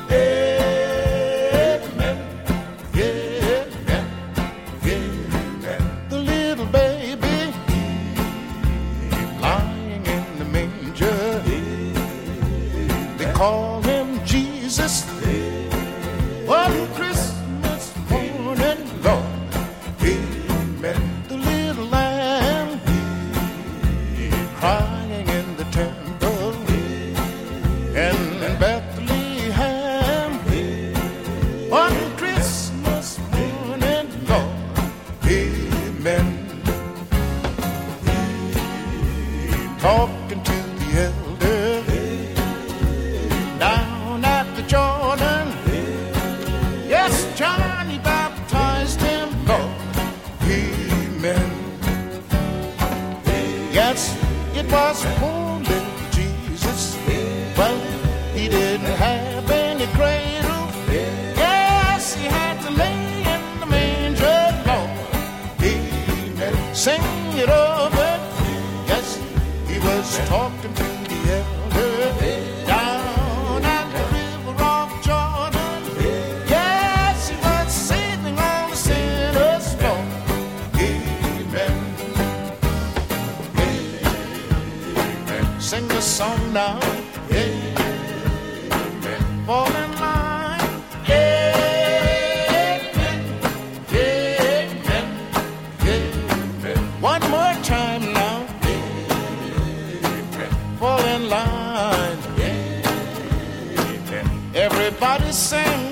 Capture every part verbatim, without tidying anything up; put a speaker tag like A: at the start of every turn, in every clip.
A: Amen. Amen. Amen. The little baby lying in the manger, they call him Jesus. One Christmas morning, Lord, amen. The little lamb crying in the temple, and in Bethlehem, one Christmas morning, Lord, amen. Talking to the elder down at the Jordan. Yes, Johnny baptized him, Lord, amen. Yes, it was poor little Jesus. Well, he didn't have any cradle. Yes, he had to lay in the manger, Lord, amen. Sing it over. Yes, he was talking to the elder down at the river of Jordan. Yes, he was saving all the sinners, Lord, amen. Amen. Sing the song now, amen. Fall in line, amen. Amen. Amen. One more time now, fall in line. Amen. Everybody sing.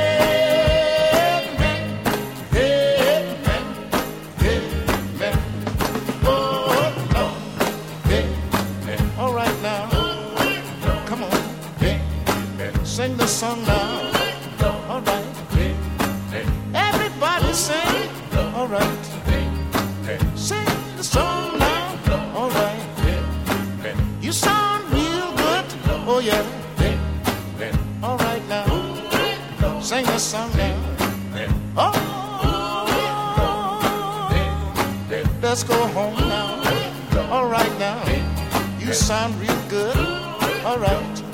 A: Amen. Amen. Amen. Oh, Lord. Amen. All right now. Come on. Amen. Sing the song now. All right. Everybody sing. All right. Sing the song now. All right. You sound real good, oh yeah. All right now, sing this song now. Oh, let's go home now. All right now, you sound real good. All right.